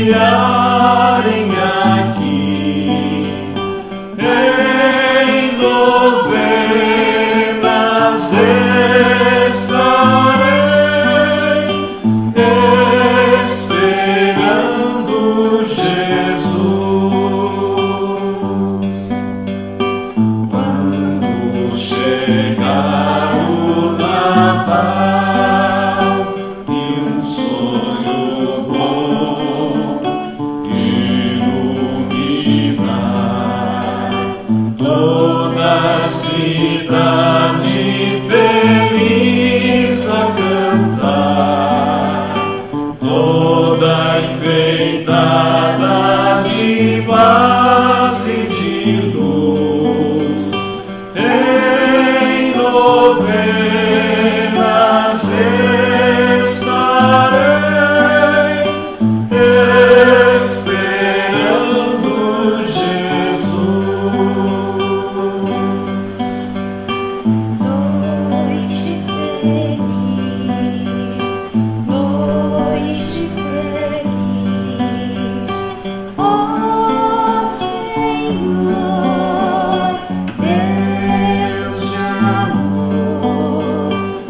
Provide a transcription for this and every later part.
brilharem aqui. Em novenas estarei esperando Jesus. Quando chegar o Natal e um sonho bom iluminar toda a cidade feliz a cantar, toda enfeitada de paz e de luz. Em novenas estarei esperando Jesus. Noite feliz, ó Senhor, Deus de amor,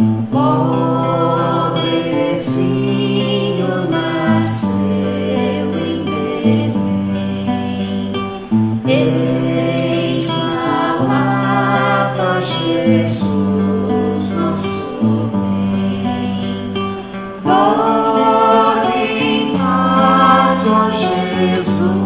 pobrezinho nasceu em Belém. Eis na lata Jesus, nosso bem. Dorme em paz, ó Jesus.